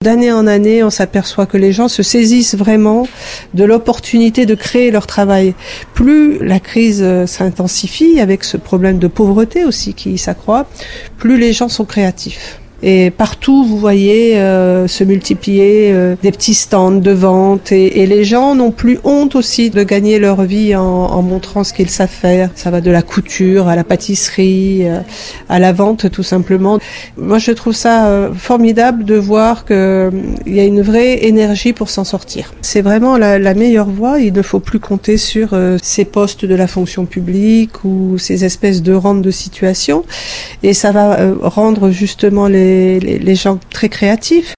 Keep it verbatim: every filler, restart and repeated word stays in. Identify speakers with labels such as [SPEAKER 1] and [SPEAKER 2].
[SPEAKER 1] D'année en année, on s'aperçoit que les gens se saisissent vraiment de l'opportunité de créer leur travail. Plus la crise s'intensifie, avec ce problème de pauvreté aussi qui s'accroît, plus les gens sont créatifs. Et partout, vous voyez euh, se multiplier euh, des petits stands de vente et, et les gens n'ont plus honte aussi de gagner leur vie en, en montrant ce qu'ils savent faire. Ça va de la couture à la pâtisserie, euh, à la vente tout simplement. Moi, je trouve ça euh, formidable de voir qu'il euh, y a une vraie énergie pour s'en sortir. C'est vraiment la, la meilleure voie. Il ne faut plus compter sur euh, ces postes de la fonction publique ou ces espèces de rentes de situation. Et ça va euh, rendre justement les Les, les gens très créatifs.